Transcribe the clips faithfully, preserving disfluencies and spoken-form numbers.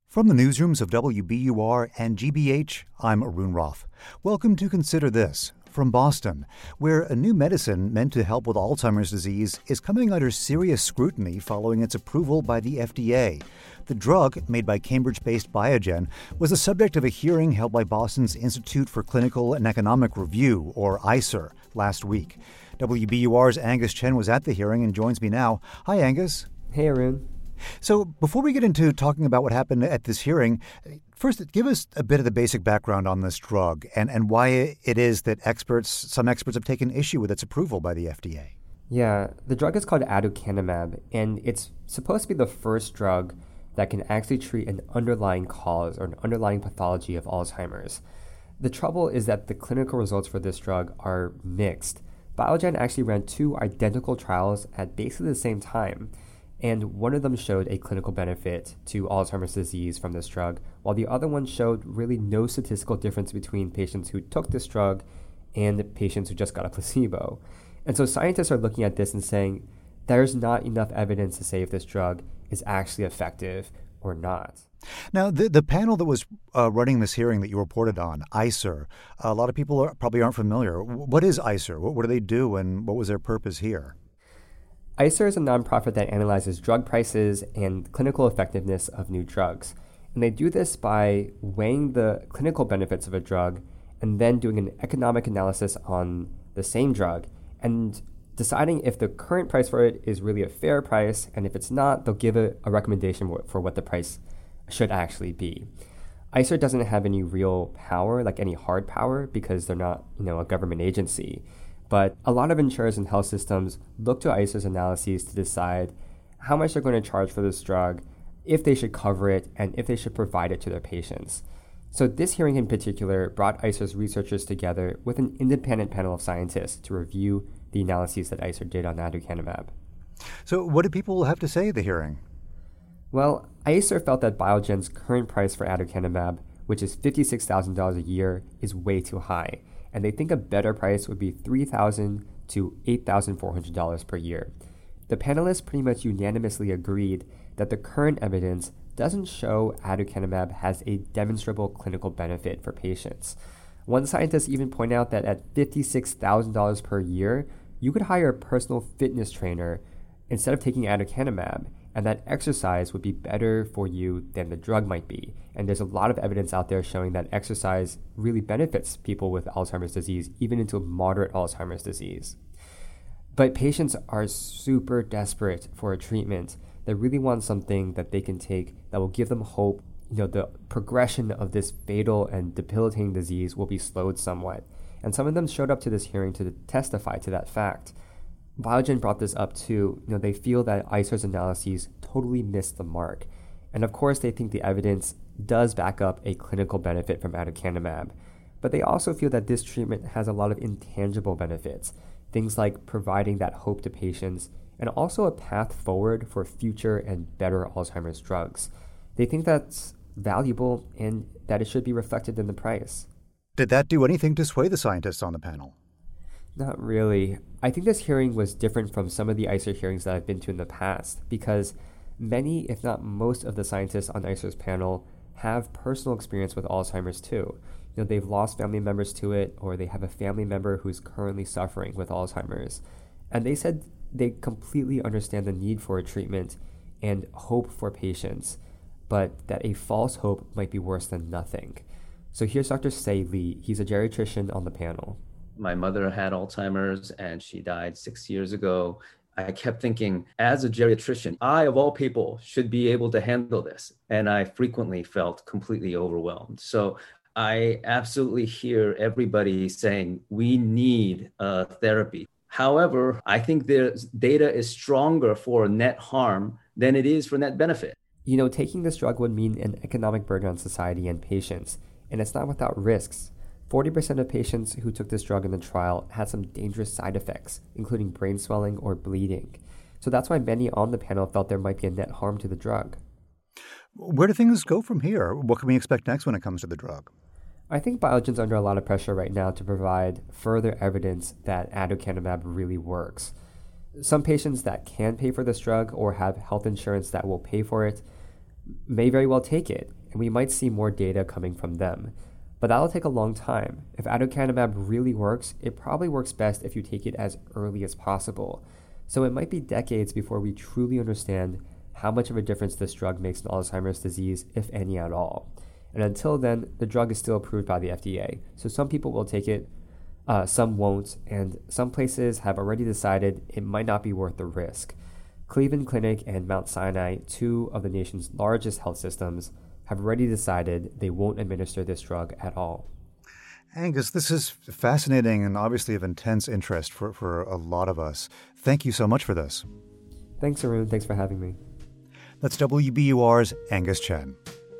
From the newsrooms of W B U R and G B H, I'm Arun Roth. Welcome to Consider This from Boston, where a new medicine meant to help with Alzheimer's disease is coming under serious scrutiny following its approval by the F D A. The drug, made by Cambridge-based Biogen, was the subject of a hearing held by Boston's Institute for Clinical and Economic Review, or I C E R, last week. W B U R's Angus Chen was at the hearing and joins me now. Hi, Angus. Hey, Arun. So before we get into talking about what happened at this hearing, first, give us a bit of the basic background on this drug and, and why it is that experts, some experts have taken issue with its approval by the F D A. Yeah, the drug is called aducanumab, and it's supposed to be the first drug that can actually treat an underlying cause or an underlying pathology of Alzheimer's. The trouble is that the clinical results for this drug are mixed. Biogen actually ran two identical trials at basically the same time, and one of them showed a clinical benefit to Alzheimer's disease from this drug, while the other one showed really no statistical difference between patients who took this drug and patients who just got a placebo. And so scientists are looking at this and saying, there's not enough evidence to say if this drug is actually effective or not. Now, the, the panel that was uh, running this hearing that you reported on, I C E R, a lot of people are, probably aren't familiar. What is I C E R? What, what do they do, and what was their purpose here? I C E R is a nonprofit that analyzes drug prices and clinical effectiveness of new drugs. And they do this by weighing the clinical benefits of a drug and then doing an economic analysis on the same drug and deciding if the current price for it is really a fair price, and if it's not, they'll give a, a recommendation for what the price should actually be. I C E R doesn't have any real power, like any hard power, because they're not, you know, a government agency. But a lot of insurers and health systems look to I C E R's analyses to decide how much they're going to charge for this drug, if they should cover it, and if they should provide it to their patients. So this hearing in particular brought I C E R's researchers together with an independent panel of scientists to review the analyses that I C E R did on aducanumab. So what did people have to say at the hearing? Well, I C E R felt that Biogen's current price for aducanumab, which is fifty-six thousand dollars a year, is way too high, and they think a better price would be three thousand dollars to eight thousand four hundred dollars per year. The panelists pretty much unanimously agreed that the current evidence doesn't show aducanumab has a demonstrable clinical benefit for patients. One scientist even pointed out that at fifty-six thousand dollars per year, you could hire a personal fitness trainer instead of taking aducanumab, and that exercise would be better for you than the drug might be. And there's a lot of evidence out there showing that exercise really benefits people with Alzheimer's disease, even into moderate Alzheimer's disease. But patients are super desperate for a treatment. They really want something that they can take that will give them hope. You know, the progression of this fatal and debilitating disease will be slowed somewhat. And some of them showed up to this hearing to testify to that fact. Biogen brought this up too. You know, they feel that I C E R's analyses totally missed the mark. And of course, they think the evidence does back up a clinical benefit from aducanumab. But they also feel that this treatment has a lot of intangible benefits, things like providing that hope to patients and also a path forward for future and better Alzheimer's drugs. They think that's valuable and that it should be reflected in the price. Did that do anything to sway the scientists on the panel? Not really. I think this hearing was different from some of the I C E R hearings that I've been to in the past because many, if not most, of the scientists on I C E R's panel have personal experience with Alzheimer's too. You know, they've lost family members to it, or they have a family member who's currently suffering with Alzheimer's. And they said they completely understand the need for a treatment and hope for patients, but that a false hope might be worse than nothing. So here's Doctor Sei Lee. He's a geriatrician on the panel. My mother had Alzheimer's and she died six years ago. I kept thinking, as a geriatrician, I, of all people, should be able to handle this. And I frequently felt completely overwhelmed. So I absolutely hear everybody saying we need a therapy. However, I think the data is stronger for net harm than it is for net benefit. You know, taking this drug would mean an economic burden on society and patients, and it's not without risks. forty percent of patients who took this drug in the trial had some dangerous side effects, including brain swelling or bleeding. So that's why many on the panel felt there might be a net harm to the drug. Where do things go from here? What can we expect next when it comes to the drug? I think Biogen's under a lot of pressure right now to provide further evidence that aducanumab really works. Some patients that can pay for this drug or have health insurance that will pay for it may very well take it, and we might see more data coming from them. But that'll take a long time. If aducanumab really works, it probably works best if you take it as early as possible. So it might be decades before we truly understand how much of a difference this drug makes in Alzheimer's disease, if any at all. And until then, the drug is still approved by the F D A. So some people will take it, uh, some won't, and some places have already decided it might not be worth the risk. Cleveland Clinic and Mount Sinai, two of the nation's largest health systems, have already decided they won't administer this drug at all. Angus, this is fascinating and obviously of intense interest for, for a lot of us. Thank you so much for this. Thanks, Arun. Thanks for having me. That's W B U R's Angus Chen.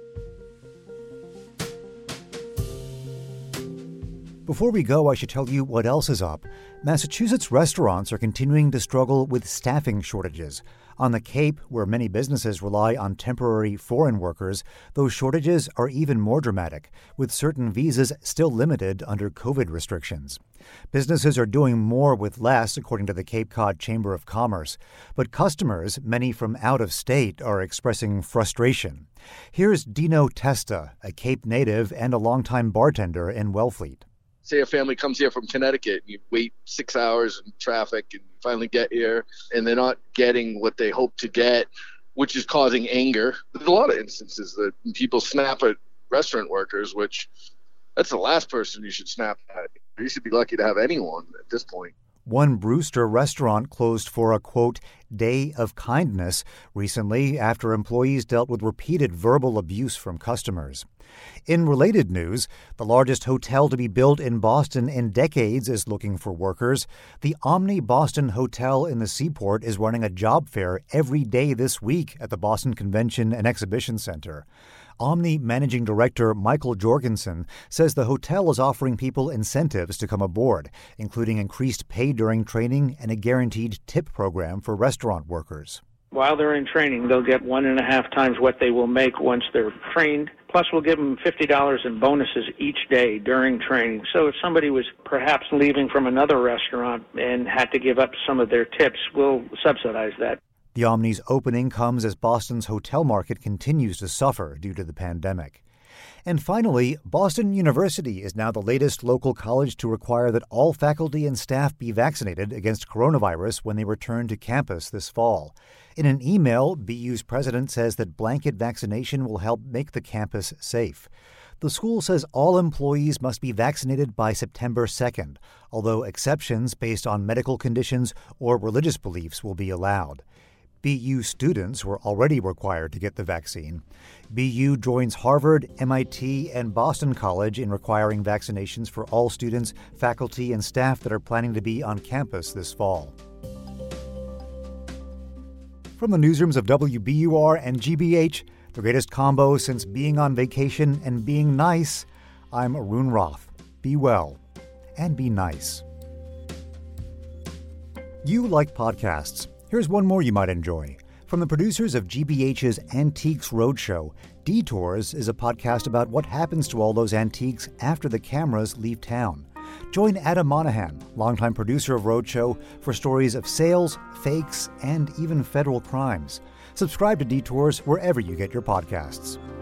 Before we go, I should tell you what else is up. Massachusetts restaurants are continuing to struggle with staffing shortages. On the Cape, where many businesses rely on temporary foreign workers, those shortages are even more dramatic, with certain visas still limited under COVID restrictions. Businesses are doing more with less, according to the Cape Cod Chamber of Commerce. But customers, many from out of state, are expressing frustration. Here's Dino Testa, a Cape native and a longtime bartender in Wellfleet. Say a family comes here from Connecticut, you wait six hours in traffic and finally get here, and they're not getting what they hope to get, which is causing anger. There's a lot of instances that people snap at restaurant workers, which that's the last person you should snap at. You should be lucky to have anyone at this point. One Brewster restaurant closed for a, quote, day of kindness recently after employees dealt with repeated verbal abuse from customers. In related news, the largest hotel to be built in Boston in decades is looking for workers. The Omni Boston Hotel in the Seaport is running a job fair every day this week at the Boston Convention and Exhibition Center. Omni Managing Director Michael Jorgensen says the hotel is offering people incentives to come aboard, including increased pay during training and a guaranteed tip program for restaurant workers. While they're in training, they'll get one and a half times what they will make once they're trained. Plus, we'll give them fifty dollars in bonuses each day during training. So if somebody was perhaps leaving from another restaurant and had to give up some of their tips, we'll subsidize that. The Omni's opening comes as Boston's hotel market continues to suffer due to the pandemic. And finally, Boston University is now the latest local college to require that all faculty and staff be vaccinated against coronavirus when they return to campus this fall. In an email, B U's president says that blanket vaccination will help make the campus safe. The school says all employees must be vaccinated by September second, although exceptions based on medical conditions or religious beliefs will be allowed. B U students were already required to get the vaccine. B U joins Harvard, M I T, and Boston College in requiring vaccinations for all students, faculty, and staff that are planning to be on campus this fall. From the newsrooms of W B U R and G B H, the greatest combo since being on vacation and being nice, I'm Arun Roth. Be well and be nice. You like podcasts. Here's one more you might enjoy. From the producers of G B H's Antiques Roadshow, Detours is a podcast about what happens to all those antiques after the cameras leave town. Join Adam Monahan, longtime producer of Roadshow, for stories of sales, fakes, and even federal crimes. Subscribe to Detours wherever you get your podcasts.